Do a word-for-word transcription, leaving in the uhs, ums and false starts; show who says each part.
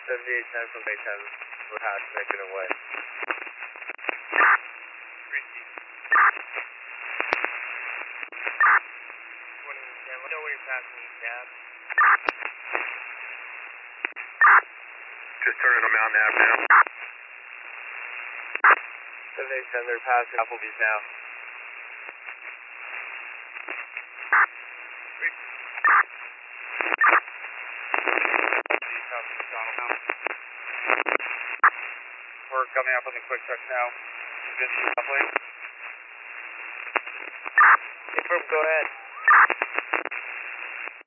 Speaker 1: seventy-eight ten from eight ten, we're hatch making it away.
Speaker 2: three feet. twenty, yeah, let me know when you're passing the cab.
Speaker 3: Just turning them out now, now.
Speaker 1: seventy-eight ten, they're passing Applebee's now.
Speaker 2: three feet.
Speaker 3: We're coming up on the quick truck now. Good,
Speaker 2: Hey, Firm, go ahead.